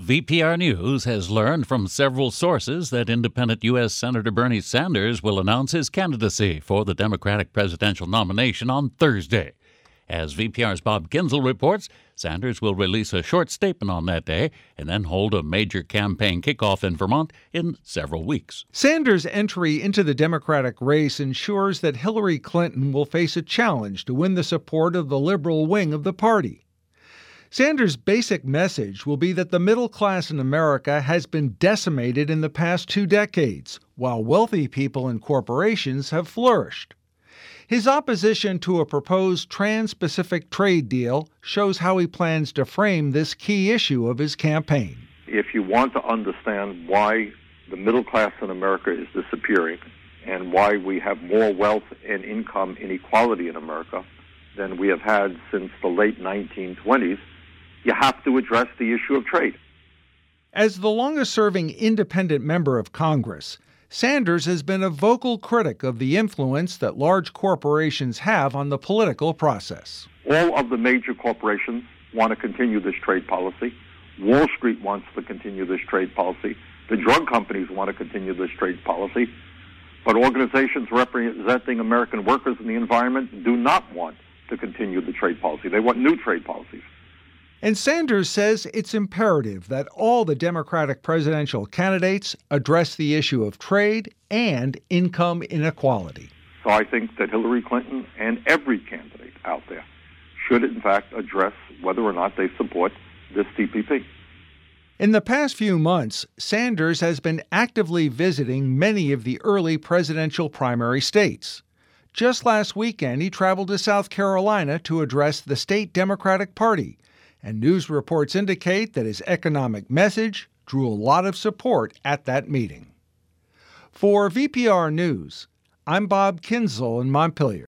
VPR News has learned from several sources that independent U.S. Senator Bernie Sanders will announce his candidacy for the Democratic presidential nomination on Thursday. As VPR's Bob Kinzel reports, Sanders will release a short statement on that day and then hold a major campaign kickoff in Vermont in several weeks. Sanders' entry into the Democratic race ensures that Hillary Clinton will face a challenge to win the support of the liberal wing of the party. Sanders' basic message will be that the middle class in America has been decimated in the past 2 decades, while wealthy people and corporations have flourished. His opposition to a proposed trans-Pacific trade deal shows how he plans to frame this key issue of his campaign. If you want to understand why the middle class in America is disappearing and why we have more wealth and income inequality in America than we have had since the late 1920s, you have to address the issue of trade. As the longest-serving independent member of Congress, Sanders has been a vocal critic of the influence that large corporations have on the political process. All of the major corporations want to continue this trade policy. Wall Street wants to continue this trade policy. The drug companies want to continue this trade policy. But organizations representing American workers and the environment do not want to continue the trade policy. They want new trade policies. And Sanders says it's imperative that all the Democratic presidential candidates address the issue of trade and income inequality. So I think that Hillary Clinton and every candidate out there should, in fact, address whether or not they support this TPP. In the past few months, Sanders has been actively visiting many of the early presidential primary states. Just last weekend, he traveled to South Carolina to address the state Democratic Party. And news reports indicate that his economic message drew a lot of support at that meeting. For VPR News, I'm Bob Kinzel in Montpelier.